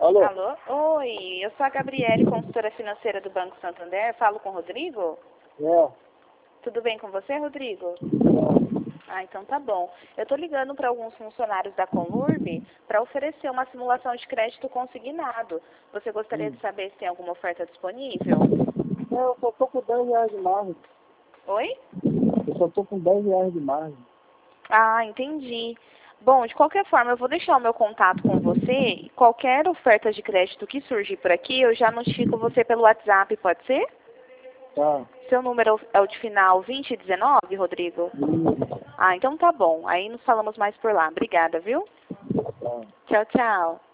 Alô? Alô? Oi, eu sou a Gabriele, consultora financeira do Banco Santander. Falo com o Rodrigo? É. Tudo bem com você, Rodrigo? Ah, então tá bom. Eu tô ligando para alguns funcionários da Conurb para oferecer uma simulação de crédito consignado. Você gostaria de saber se tem alguma oferta disponível? Eu só tô com 10 reais de margem. Oi? Eu só tô com 10 reais de margem. Ah, entendi. Bom, de qualquer forma, eu vou deixar o meu contato com você. E qualquer oferta de crédito que surgir por aqui, eu já notifico você pelo WhatsApp, pode ser? Tá. Seu número é o de final 2019, Rodrigo? Ah, então tá bom. Aí nos falamos mais por lá. Obrigada, viu? Tá. Tchau, tchau.